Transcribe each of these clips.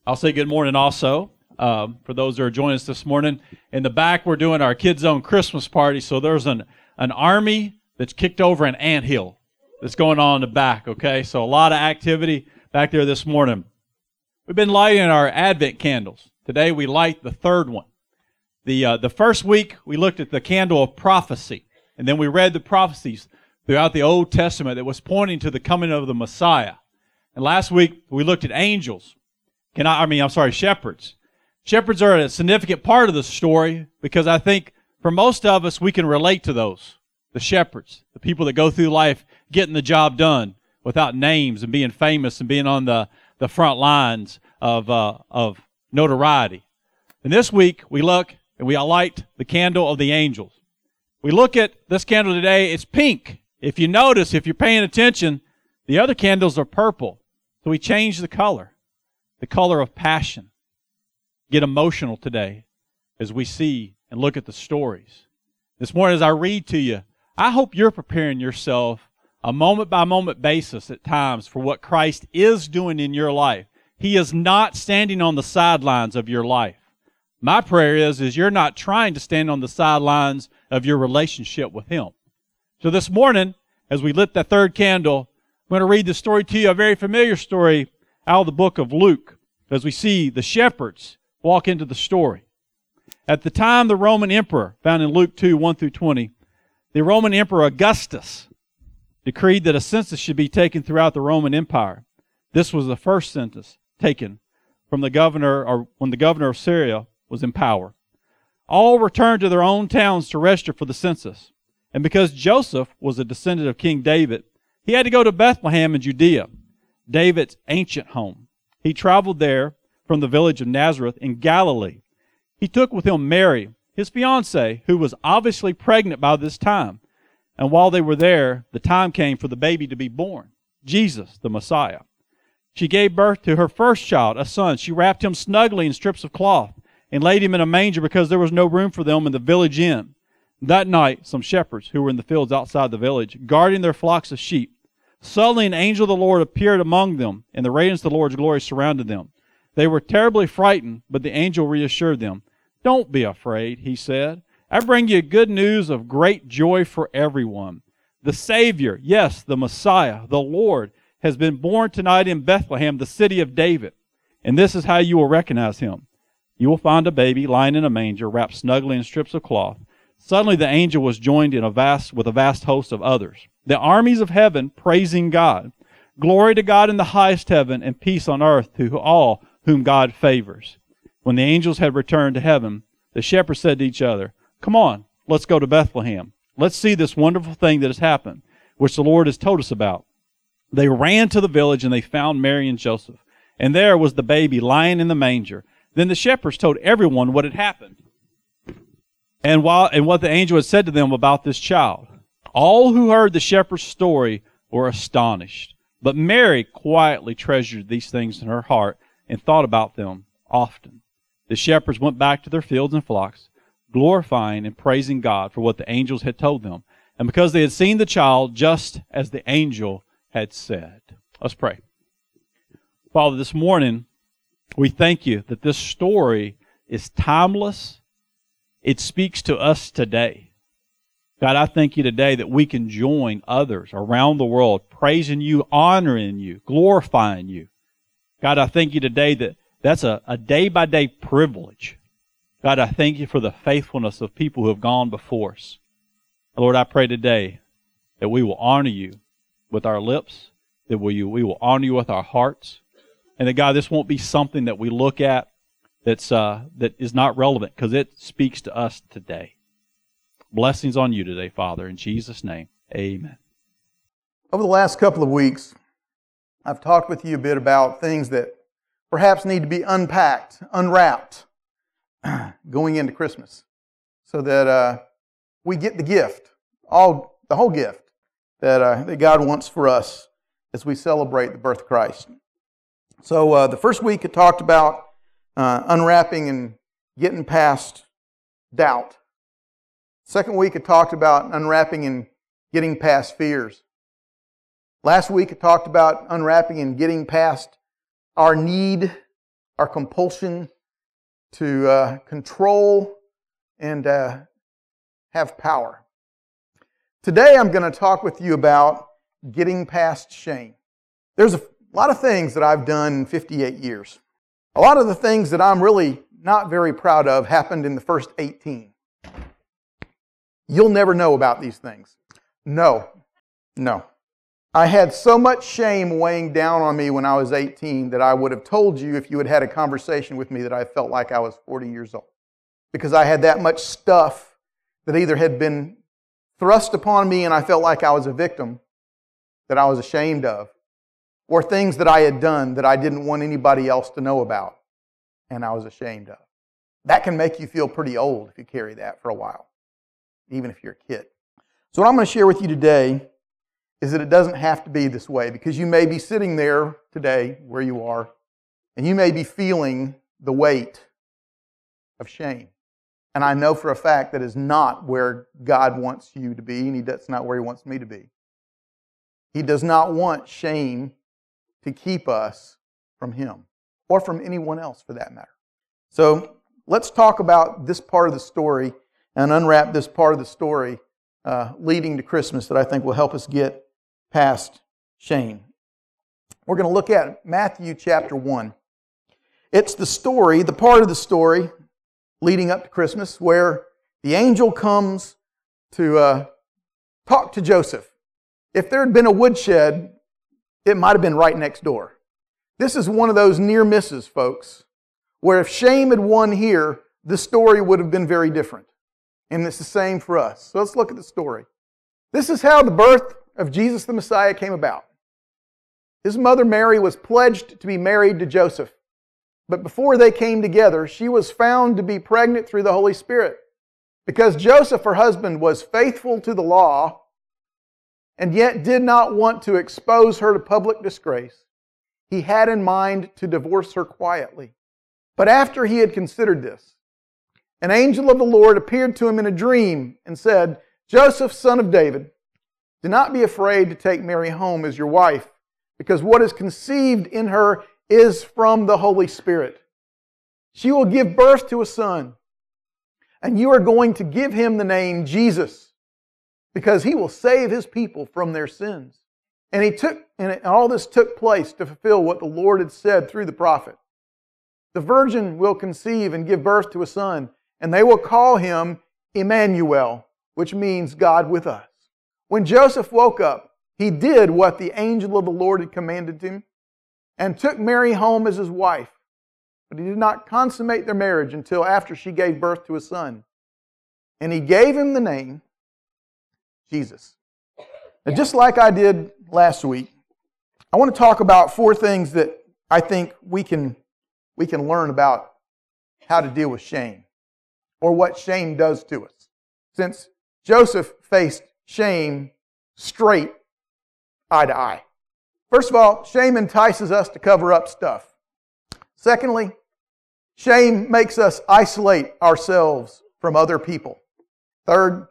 I'll say good morning also for those that are joining us this morning. In the back, we're doing our Kids Zone Christmas party, so there's an army that's kicked over an anthill that's going on in the back, okay? So a lot of activity back there this morning. We've been lighting our Advent candles. Today we light the third one. The first week, we looked at the candle of prophecy, and then we read the prophecies throughout the Old Testament that was pointing to the coming of the Messiah. And last week, we looked at angels. Shepherds. Shepherds are a significant part of the story because I think for most of us, we can relate to those. The shepherds, the people that go through life getting the job done without names and being famous and being on the front lines of notoriety. And this week, we look and we light the candle of the angels. We look at this candle today, it's pink. If you notice, if you're paying attention, the other candles are purple. So we change the color of passion. Get emotional today as we see and look at the stories. This morning as I read to you, I hope you're preparing yourself a moment-by-moment basis at times for what Christ is doing in your life. He is not standing on the sidelines of your life. My prayer is you're not trying to stand on the sidelines of your relationship with Him. So this morning, as we lit that third candle, I'm going to read the story to you, a very familiar story out of the book of Luke, as we see the shepherds walk into the story. At the time, the Roman emperor, found in Luke 2, 1 through 20, the Roman emperor Augustus decreed that a census should be taken throughout the Roman Empire. This was the first census taken from the governor, or when the governor of Syria was in power. All returned to their own towns to register for the census. And because Joseph was a descendant of King David, he had to go to Bethlehem in Judea, David's ancient home. He traveled there from the village of Nazareth in Galilee. He took with him Mary, his fiancée, who was obviously pregnant by this time. And while they were there, the time came for the baby to be born, Jesus, the Messiah. She gave birth to her first child, a son. She wrapped him snugly in strips of cloth and laid him in a manger because there was no room for them in the village inn. That night, some shepherds who were in the fields outside the village, guarding their flocks of sheep, suddenly an angel of the Lord appeared among them, and the radiance of the Lord's glory surrounded them. They were terribly frightened, but the angel reassured them. "Don't be afraid," he said. "I bring you good news of great joy for everyone. The Savior, yes, the Messiah, the Lord, has been born tonight in Bethlehem, the city of David. And this is how you will recognize him. You will find a baby lying in a manger, wrapped snugly in strips of cloth." Suddenly the angel was joined with a vast host of others, the armies of heaven praising God. "Glory to God in the highest heaven, and peace on earth to all whom God favors." When the angels had returned to heaven, the shepherds said to each other, "Come on, let's go to Bethlehem. Let's see this wonderful thing that has happened, which the Lord has told us about." They ran to the village, and they found Mary and Joseph. And there was the baby lying in the manger. Then the shepherds told everyone what had happened and what the angel had said to them about this child. All who heard the shepherd's story were astonished. But Mary quietly treasured these things in her heart and thought about them often. The shepherds went back to their fields and flocks, glorifying and praising God for what the angels had told them, and because they had seen the child just as the angel had said. Let's pray. Father, this morning, we thank you that this story is timeless. It speaks to us today. God, I thank you today that we can join others around the world, praising you, honoring you, glorifying you. God, I thank you today that that's a day-by-day privilege. God, I thank you for the faithfulness of people who have gone before us. Lord, I pray today that we will honor you with our lips, that we will honor you with our hearts, and that, God, this won't be something that we look at that is not relevant, because it speaks to us today. Blessings on you today, Father, in Jesus' name, amen. Over the last couple of weeks, I've talked with you a bit about things that perhaps need to be unpacked, unwrapped, going into Christmas, so that we get the gift, the whole gift that God wants for us as we celebrate the birth of Christ. So the first week it talked about unwrapping and getting past doubt. Second week it talked about unwrapping and getting past fears. Last week it talked about unwrapping and getting past our need our compulsion to control and have power. Today I'm going to talk with you about getting past shame. There's a lot of things that I've done in 58 years. A lot of the things that I'm really not very proud of happened in the first 18. You'll never know about these things. No. I had so much shame weighing down on me when I was 18 that I would have told you if you had had a conversation with me that I felt like I was 40 years old. Because I had that much stuff that either had been thrust upon me and I felt like I was a victim that I was ashamed of, or things that I had done that I didn't want anybody else to know about and I was ashamed of. That can make you feel pretty old if you carry that for a while, even if you're a kid. So what I'm going to share with you today is that it doesn't have to be this way, because you may be sitting there today where you are and you may be feeling the weight of shame. And I know for a fact that is not where God wants you to be, and that's not where He wants me to be. He does not want shame to keep us from Him, or from anyone else for that matter. So let's talk about this part of the story and unwrap this part of the story leading to Christmas that I think will help us get past shame. We're going to look at Matthew chapter 1. It's the story, the part of the story leading up to Christmas where the angel comes to talk to Joseph. If there had been a woodshed, it might have been right next door. This is one of those near misses, folks, where if shame had won here, the story would have been very different. And it's the same for us. So let's look at the story. This is how the birth of Jesus the Messiah came about. His mother Mary was pledged to be married to Joseph. But before they came together, she was found to be pregnant through the Holy Spirit. Because Joseph, her husband, was faithful to the law and yet did not want to expose her to public disgrace, he had in mind to divorce her quietly. But after he had considered this, an angel of the Lord appeared to him in a dream and said, "Joseph, son of David, do not be afraid to take Mary home as your wife, because what is conceived in her is from the Holy Spirit. She will give birth to a son, and you are going to give him the name Jesus, because he will save his people from their sins." And all this took place to fulfill what the Lord had said through the prophet. "The virgin will conceive and give birth to a son, and they will call him Emmanuel," which means God with us. When Joseph woke up, he did what the angel of the Lord had commanded him and took Mary home as his wife. But he did not consummate their marriage until after she gave birth to a son. And he gave him the name Jesus. Now, just like I did last week, I want to talk about 4 things that I think we can learn about how to deal with shame, or what shame does to us. Since Joseph faced shame straight eye to eye. First of all, shame entices us to cover up stuff. Secondly, shame makes us isolate ourselves from other people. Third,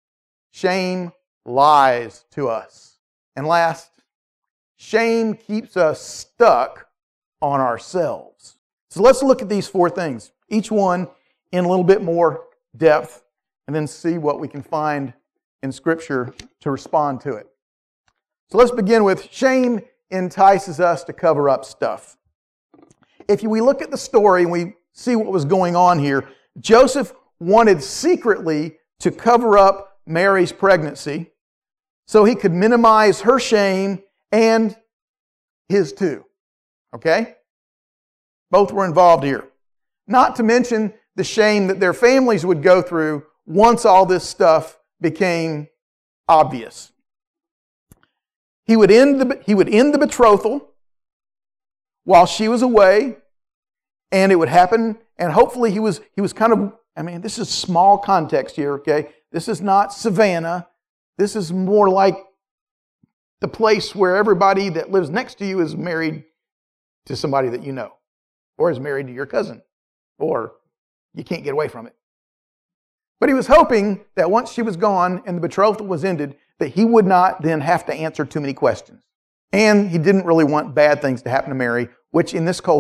shame lies to us. And last, shame keeps us stuck on ourselves. So let's look at these 4 things, each one in a little bit more depth, and then see what we can find in Scripture to respond to it. So let's begin with shame entices us to cover up stuff. If we look at the story and we see what was going on here, Joseph wanted secretly to cover up Mary's pregnancy so he could minimize her shame and his too. Okay? Both were involved here. Not to mention the shame that their families would go through once all this stuff became obvious. He would end the betrothal while she was away, and it would happen, and hopefully he was kind of, this is small context here, okay? This is not Savannah. This is more like the place where everybody that lives next to you is married to somebody that you know, or is married to your cousin, or you can't get away from it. But he was hoping that once she was gone and the betrothal was ended, that he would not then have to answer too many questions. And he didn't really want bad things to happen to Mary, which in this culture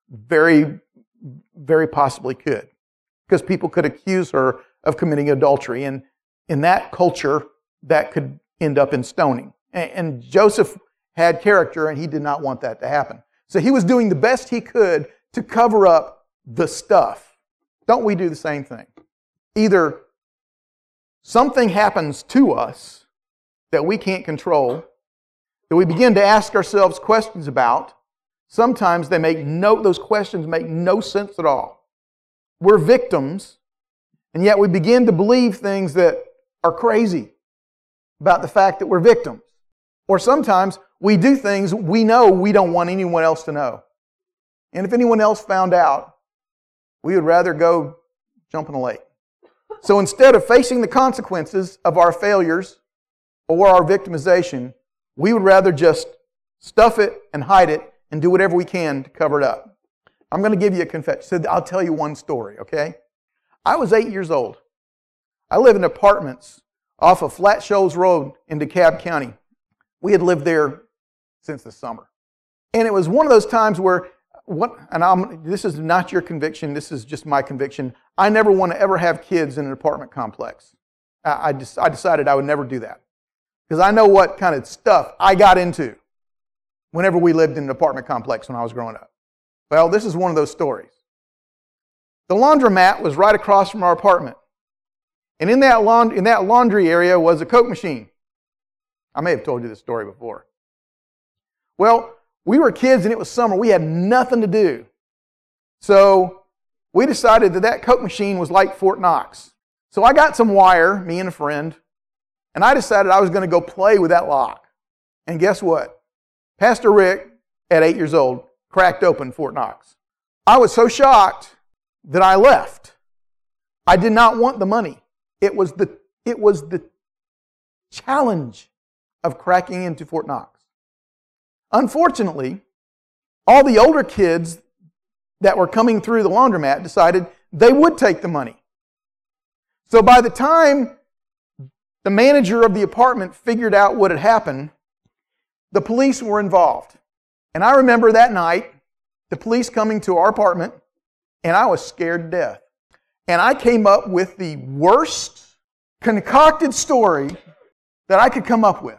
very, very possibly could. Because people could accuse her of committing adultery. And in that culture, that could end up in stoning. And Joseph had character, and he did not want that to happen. So he was doing the best he could to cover up the stuff. Don't we do the same thing? Either something happens to us that we can't control, that we begin to ask ourselves questions about. Sometimes those questions make no sense at all. We're victims, and yet we begin to believe things that are crazy about the fact that we're victims. Or sometimes we do things we know we don't want anyone else to know. And if anyone else found out, we would rather go jump in the lake. So instead of facing the consequences of our failures or our victimization, we would rather just stuff it and hide it and do whatever we can to cover it up. I'm going to give you a confession. So I'll tell you one story, okay? I was 8 years old. I live in apartments off of Flat Shoals Road in DeKalb County. We had lived there since the summer. And it was one of those times where, this is not your conviction, this is just my conviction. I never want to ever have kids in an apartment complex. I decided I would never do that. Because I know what kind of stuff I got into whenever we lived in an apartment complex when I was growing up. Well, this is one of those stories. The laundromat was right across from our apartment. And in that laundry area was a Coke machine. I may have told you this story before. Well, we were kids and it was summer. We had nothing to do. So we decided that Coke machine was like Fort Knox. So I got some wire, me and a friend, and I decided I was going to go play with that lock. And guess what? Pastor Rick, at 8 years old, cracked open Fort Knox. I was so shocked that I left. I did not want the money. It was the challenge of cracking into Fort Knox. Unfortunately, all the older kids that were coming through the laundromat decided they would take the money. So by the time the manager of the apartment figured out what had happened, the police were involved. And I remember that night, the police coming to our apartment, and I was scared to death. And I came up with the worst concocted story that I could come up with.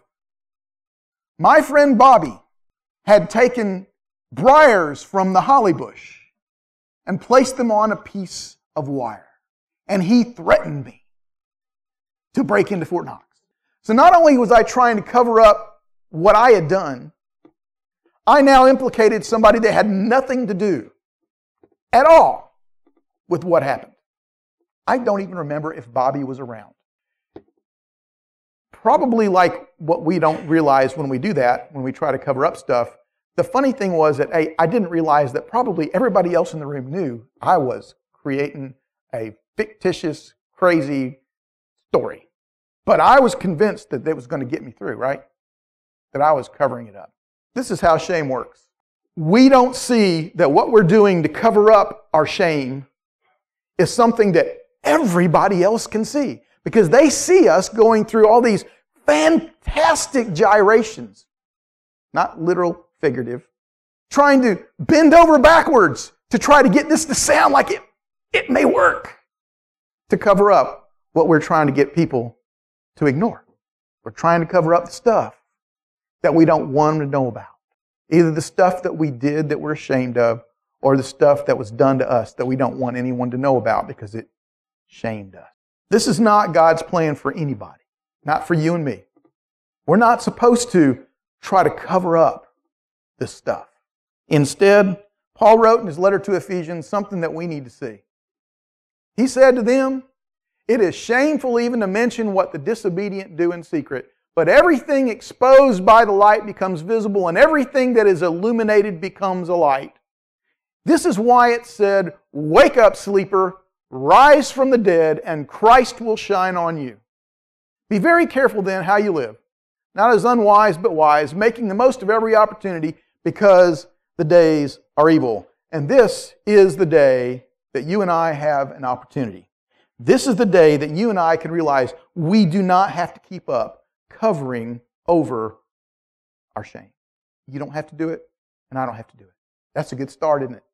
My friend Bobby had taken briars from the holly bush and placed them on a piece of wire. And he threatened me to break into Fort Knox. So not only was I trying to cover up what I had done, I now implicated somebody that had nothing to do at all with what happened. I don't even remember if Bobby was around. Probably like what we don't realize when we do that, when we try to cover up stuff. The funny thing was that I didn't realize that probably everybody else in the room knew I was creating a fictitious, crazy story. But I was convinced that it was going to get me through, right? That I was covering it up. This is how shame works. We don't see that what we're doing to cover up our shame is something that everybody else can see. Because they see us going through all these fantastic gyrations. Not literal, figurative. Trying to bend over backwards to try to get this to sound like it may work. To cover up what we're trying to get people to ignore. We're trying to cover up the stuff that we don't want them to know about. Either the stuff that we did that we're ashamed of, or the stuff that was done to us that we don't want anyone to know about because it shamed us. This is not God's plan for anybody, not for you and me. We're not supposed to try to cover up this stuff. Instead, Paul wrote in his letter to Ephesians something that we need to see. He said to them, "It is shameful even to mention what the disobedient do in secret, but everything exposed by the light becomes visible, and everything that is illuminated becomes a light. This is why it said, 'Wake up, sleeper, rise from the dead, and Christ will shine on you.' Be very careful then how you live, not as unwise but wise, making the most of every opportunity because the days are evil." And this is the day that you and I have an opportunity. This is the day that you and I can realize we do not have to keep up covering over our shame. You don't have to do it, and I don't have to do it. That's a good start, isn't it?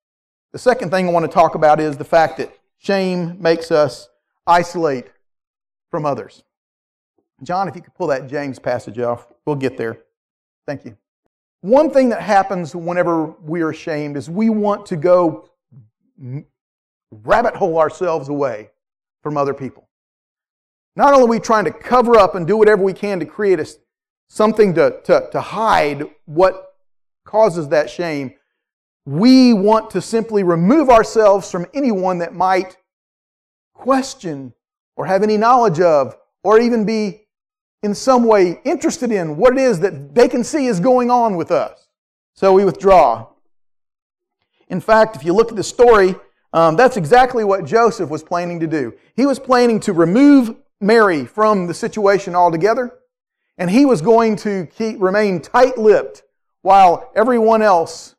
The second thing I want to talk about is the fact that shame makes us isolate from others. John, if you could pull that James passage off, we'll get there. Thank you. One thing that happens whenever we are ashamed is we want to go rabbit hole ourselves away from other people. Not only are we trying to cover up and do whatever we can to create something to hide what causes that shame, we want to simply remove ourselves from anyone that might question or have any knowledge of or even be in some way interested in what it is that they can see is going on with us. So we withdraw. In fact, if you look at the story, that's exactly what Joseph was planning to do. He was planning to remove Mary from the situation altogether, and he was going to remain tight-lipped while everyone else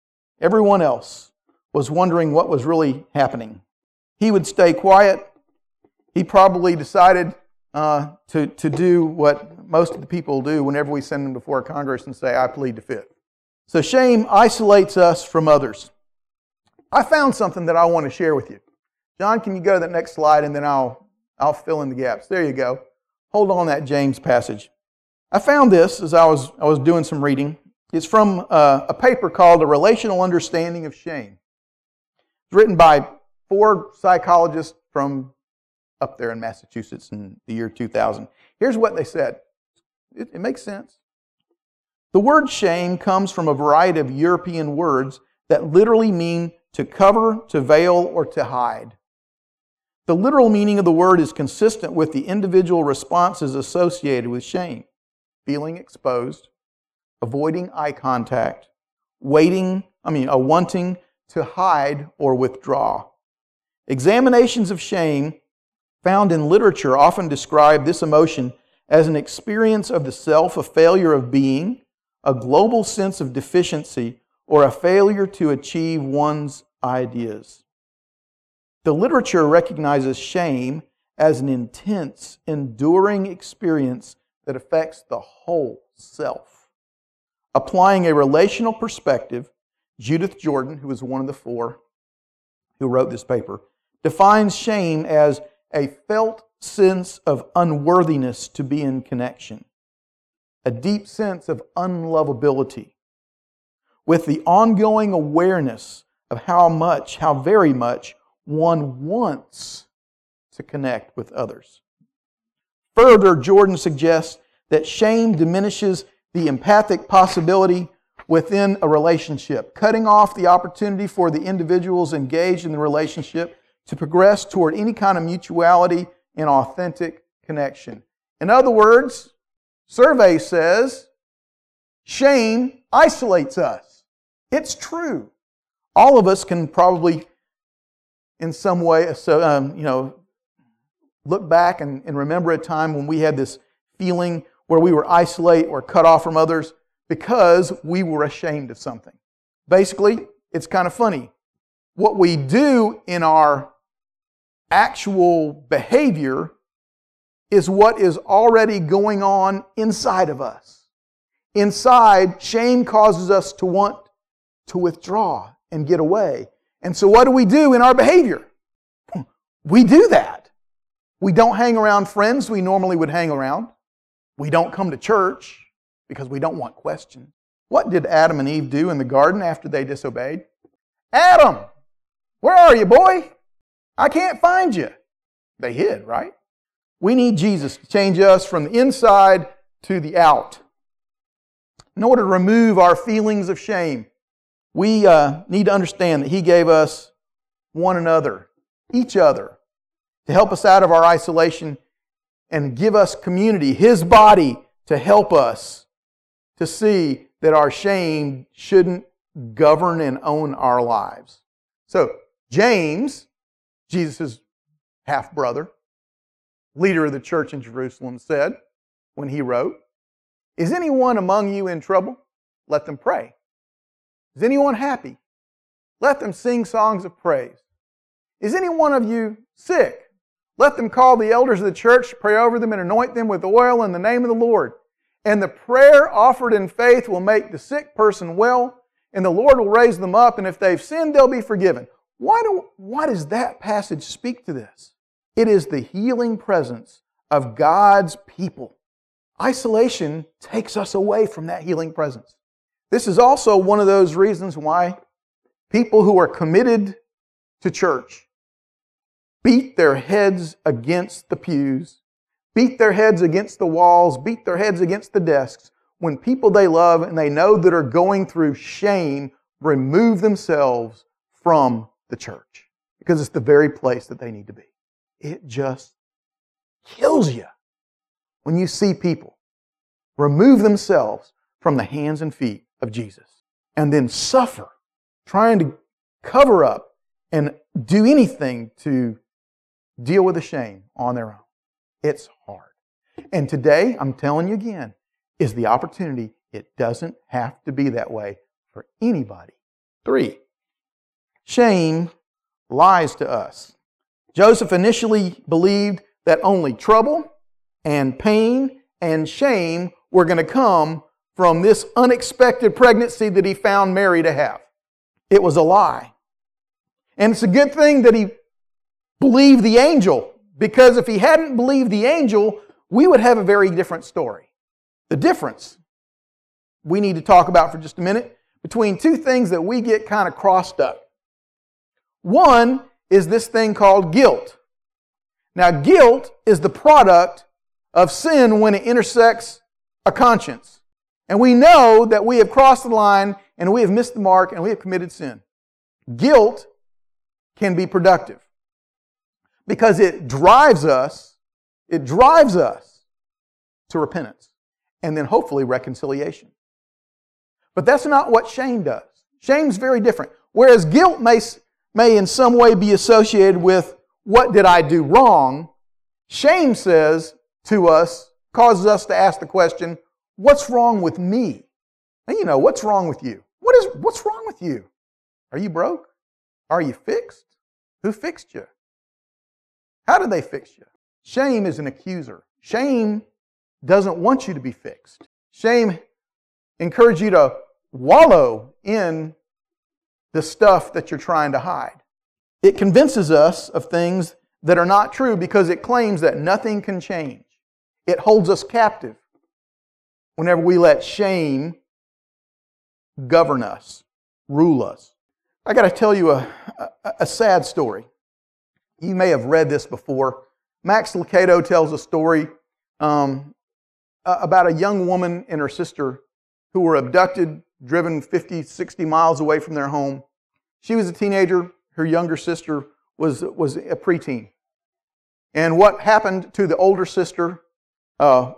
was wondering what was really happening. He would stay quiet. He probably decided to do what most of the people do whenever we send them before Congress and say, I plead the fifth. So shame isolates us from others. I found something that I want to share with you. John, can you go to that next slide and then I'll fill in the gaps. There you go. Hold on that James passage. I found this as I was doing some reading. It's from a paper called A Relational Understanding of Shame. It's written by 4 psychologists from up there in Massachusetts in the year 2000. Here's what they said. It makes sense. The word shame comes from a variety of European words that literally mean to cover, to veil, or to hide. The literal meaning of the word is consistent with the individual responses associated with shame. Feeling exposed, avoiding eye contact, wanting to hide or withdraw. Examinations of shame found in literature often describe this emotion as an experience of the self, a failure of being, a global sense of deficiency, or a failure to achieve one's ideas. The literature recognizes shame as an intense, enduring experience that affects the whole self. Applying a relational perspective, Judith Jordan, who was one of the 4 who wrote this paper, defines shame as a felt sense of unworthiness to be in connection, a deep sense of unlovability, with the ongoing awareness of how very much one wants to connect with others. Further, Jordan suggests that shame diminishes the empathic possibility within a relationship, cutting off the opportunity for the individuals engaged in the relationship to progress toward any kind of mutuality and authentic connection. In other words, survey says shame isolates us. It's true. All of us can probably, in some way, look back and remember a time when we had this feeling where we were isolated or cut off from others because we were ashamed of something. Basically, it's kind of funny. What we do in our actual behavior is what is already going on inside of us. Inside, shame causes us to want to withdraw and get away. And so what do we do in our behavior? We do that. We don't hang around friends we normally would hang around. We don't come to church because we don't want questions. What did Adam and Eve do in the garden after they disobeyed? Adam, where are you, boy? I can't find you. They hid, right? We need Jesus to change us from the inside to the out. In order to remove our feelings of shame, we need to understand that He gave us one another, each other, to help us out of our isolation and give us community, His body, to help us to see that our shame shouldn't govern and own our lives. So, James, Jesus' half-brother, leader of the church in Jerusalem, said when he wrote, "Is anyone among you in trouble? Let them pray. Is anyone happy? Let them sing songs of praise. Is any one of you sick? Let them call the elders of the church, pray over them, and anoint them with oil in the name of the Lord. And the prayer offered in faith will make the sick person well, and the Lord will raise them up, and if they've sinned, they'll be forgiven. Why does that passage speak to this? It is the healing presence of God's people. Isolation takes us away from that healing presence. This is also one of those reasons why people who are committed to church beat their heads against the pews, beat their heads against the walls, beat their heads against the desks, when people they love and they know that are going through shame remove themselves from the church, because it's the very place that they need to be. It just kills you when you see people remove themselves from the hands and feet of Jesus and then suffer trying to cover up and do anything to deal with the shame on their own. It's hard. And today, I'm telling you again, is the opportunity. It doesn't have to be that way for anybody. 3, shame lies to us. Joseph initially believed that only trouble and pain and shame were going to come from this unexpected pregnancy that he found Mary to have. It was a lie. And it's a good thing that he believed the angel, because if he hadn't believed the angel, we would have a very different story. The difference we need to talk about for just a minute between two things that we get kind of crossed up. One is this thing called guilt. Now, guilt is the product of sin when it intersects a conscience. And we know that we have crossed the line and we have missed the mark and we have committed sin. Guilt can be productive because it drives us to repentance and then hopefully reconciliation. But that's not what shame does. Shame's very different. Whereas guilt may in some way be associated with what did I do wrong, shame says to us, causes us to ask the question, what's wrong with me? And what's wrong with you? What's wrong with you? Are you broke? Are you fixed? Who fixed you? How did they fix you? Shame is an accuser. Shame doesn't want you to be fixed. Shame encourages you to wallow in the stuff that you're trying to hide. It convinces us of things that are not true because it claims that nothing can change. It holds us captive whenever we let shame govern us, rule us. I got to tell you a sad story. You may have read this before. Max Lucado tells a story about a young woman and her sister who were abducted, driven 50, 60 miles away from their home. She was a teenager. Her younger sister was a preteen. And what happened to the older sister by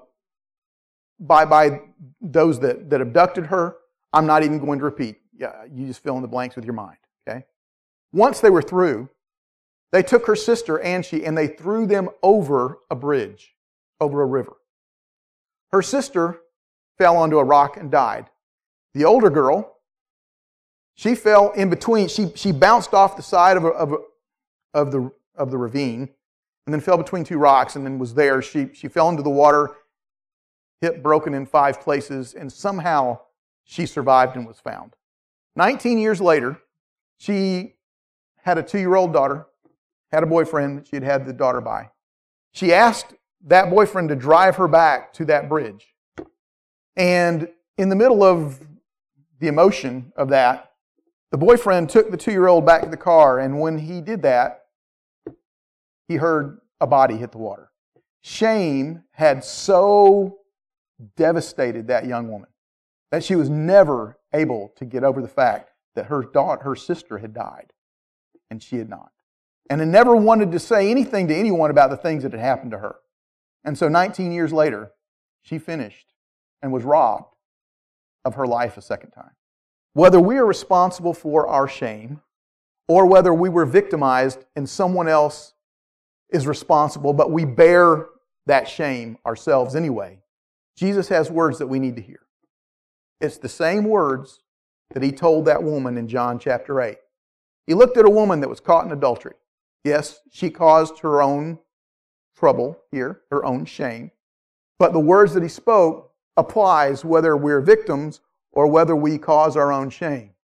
those that abducted her, I'm not even going to repeat. Yeah, you just fill in the blanks with your mind. Okay. Once they were through, they took her sister Angie and they threw them over a bridge, over a river. Her sister fell onto a rock and died. The older girl, she fell in between. She bounced off the side of the ravine and then fell between two rocks and then was there. She fell into the water, hip broken in 5 places, and somehow she survived and was found. 19 years later, she had a 2-year-old daughter, had a boyfriend that she had the daughter by. She asked that boyfriend to drive her back to that bridge. And in the middle of the emotion of that, the boyfriend took the 2-year-old back to the car, and when he did that, he heard a body hit the water. Shame had so devastated that young woman that she was never able to get over the fact that her sister had died, and she had not. And had never wanted to say anything to anyone about the things that had happened to her. And so 19 years later, she finished and was robbed of her life a second time. Whether we are responsible for our shame or whether we were victimized and someone else is responsible, but we bear that shame ourselves anyway, Jesus has words that we need to hear. It's the same words that He told that woman in John chapter 8. He looked at a woman that was caught in adultery. Yes, she caused her own trouble here, her own shame. But the words that He spoke applies whether we're victims or whether we cause our own shame.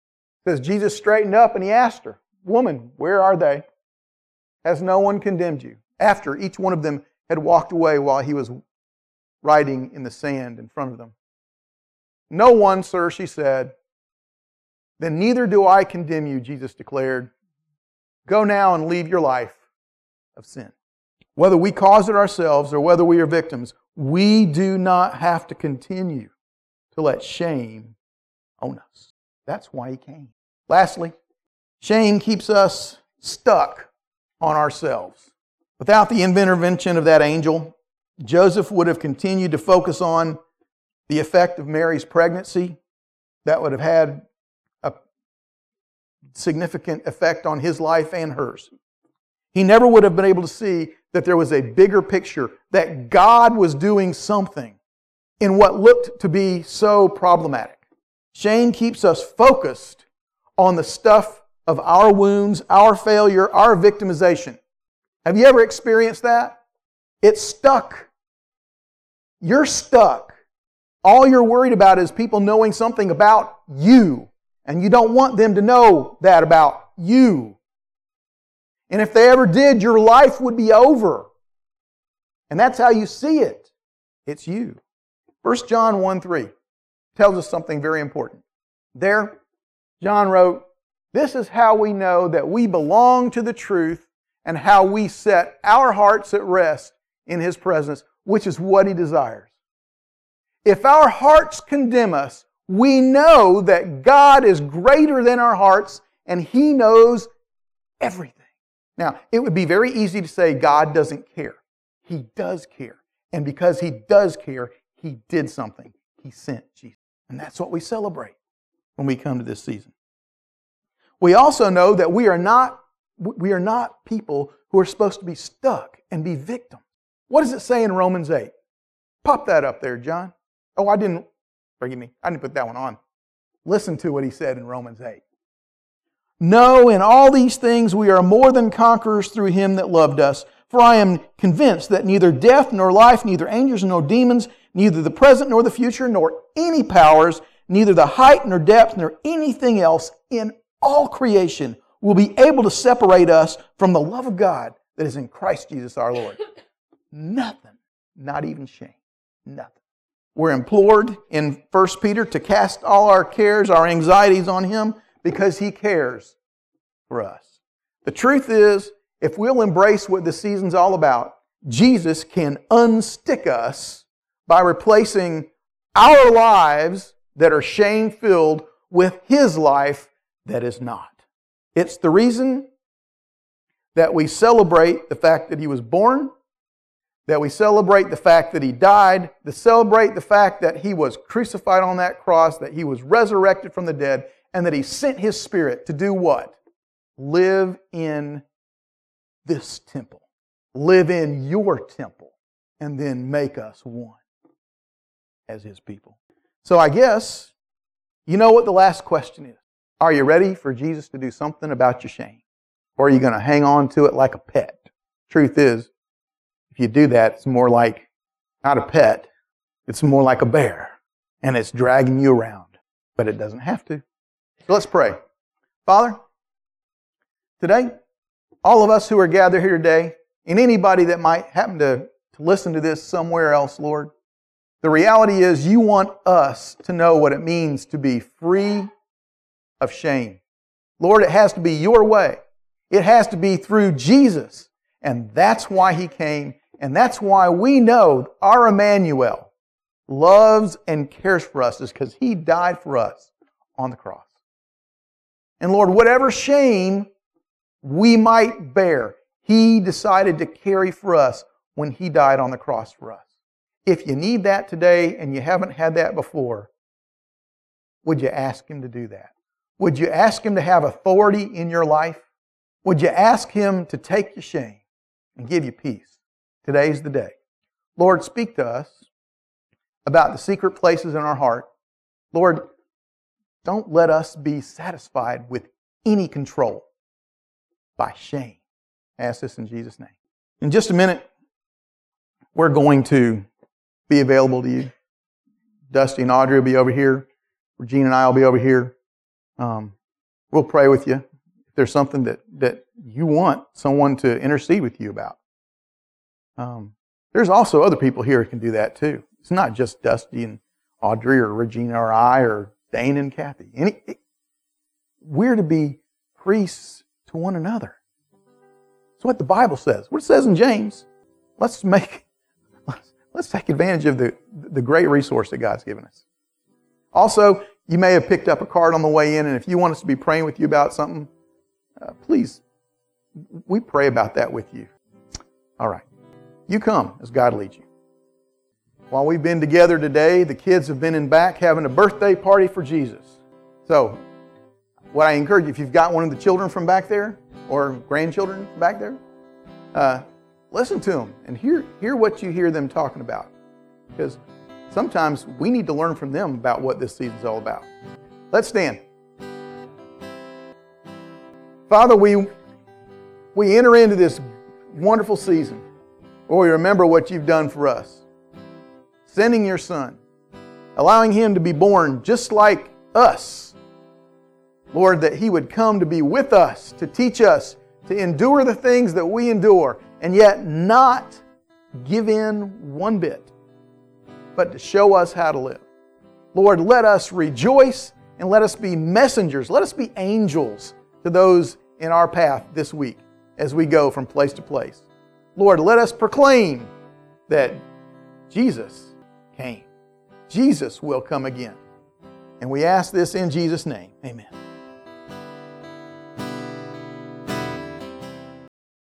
It says Jesus straightened up and he asked her, "Woman, where are they? Has no one condemned you?" After each one of them had walked away while he was writing in the sand in front of them. "No one, sir," she said. "Then neither do I condemn you," Jesus declared. "Go now and leave your life of sin." Whether we cause it ourselves or whether we are victims, we do not have to continue to let shame own us. That's why He came. Lastly, shame keeps us stuck on ourselves. Without the intervention of that angel, Joseph would have continued to focus on the effect of Mary's pregnancy. That would have had a significant effect on his life and hers. He never would have been able to see that there was a bigger picture, that God was doing something in what looked to be so problematic. Shame keeps us focused on the stuff of our wounds, our failure, our victimization. Have you ever experienced that? It's stuck. You're stuck. All you're worried about is people knowing something about you, and you don't want them to know that about you. And if they ever did, your life would be over. And that's how you see it. It's you. 1 John 1:3 tells us something very important. There, John wrote, "This is how we know that we belong to the truth and how we set our hearts at rest in His presence, which is what He desires." If our hearts condemn us, we know that God is greater than our hearts and He knows everything. Now, it would be very easy to say God doesn't care. He does care. And because He does care, He did something. He sent Jesus. And that's what we celebrate when we come to this season. We also know that we are not people who are supposed to be stuck and be victims. What does it say in Romans 8? Pop that up there, John. Oh, forgive me, I didn't put that one on. Listen to what he said in Romans 8. "No, in all these things we are more than conquerors through Him that loved us. For I am convinced that neither death nor life, neither angels nor demons, neither the present nor the future, nor any powers, neither the height nor depth, nor anything else in all creation will be able to separate us from the love of God that is in Christ Jesus our Lord." Nothing, not even shame, nothing. We're implored in 1 Peter to cast all our cares, our anxieties on Him because He cares for us. The truth is, if we'll embrace what this season's all about, Jesus can unstick us by replacing our lives that are shame-filled with His life that is not. It's the reason that we celebrate the fact that He was born, that we celebrate the fact that He died, to celebrate the fact that He was crucified on that cross, that He was resurrected from the dead, and that He sent His Spirit to do what? Live in this temple. Live in your temple, and then make us one as His people. So I guess you know what the last question is. Are you ready for Jesus to do something about your shame? Or are you going to hang on to it like a pet? Truth is, if you do that, it's more like, not a pet, it's more like a bear. And it's dragging you around. But it doesn't have to. So let's pray. Father, today, all of us who are gathered here today, and anybody that might happen to listen to this somewhere else, Lord, the reality is You want us to know what it means to be free of shame. Lord, it has to be Your way. It has to be through Jesus. And that's why He came. And that's why we know our Emmanuel loves and cares for us, is because He died for us on the cross. And Lord, whatever shame we might bear, He decided to carry for us when He died on the cross for us. If you need that today and you haven't had that before, would you ask Him to do that? Would you ask Him to have authority in your life? Would you ask Him to take your shame and give you peace? Today's the day. Lord, speak to us about the secret places in our heart. Lord, don't let us be satisfied with any control by shame. I ask this in Jesus' name. In just a minute, we're going to be available to you. Dusty and Audrey will be over here. Regina and I will be over here. We'll pray with you if there's something that you want someone to intercede with you about. There's also other people here who can do that too. It's not just Dusty and Audrey or Regina or I or Dane and Kathy. We're to be priests to one another. That's what the Bible says. What it says in James. Let's take advantage of the great resource that God's given us. Also, you may have picked up a card on the way in, and if you want us to be praying with you about something, please, we pray about that with you. All right. You come as God leads you. While we've been together today, the kids have been in back having a birthday party for Jesus. So, what I encourage you, if you've got one of the children from back there, or grandchildren back there, listen to them and hear what you hear them talking about. Because sometimes we need to learn from them about what this season's all about. Let's stand. Father, we enter into this wonderful season where we remember what you've done for us. Sending your Son, allowing Him to be born just like us. Lord, that He would come to be with us, to teach us, to endure the things that we endure, and yet not give in one bit, but to show us how to live. Lord, let us rejoice and let us be messengers. Let us be angels to those in our path this week as we go from place to place. Lord, let us proclaim that Jesus came. Jesus will come again. And we ask this in Jesus' name. Amen.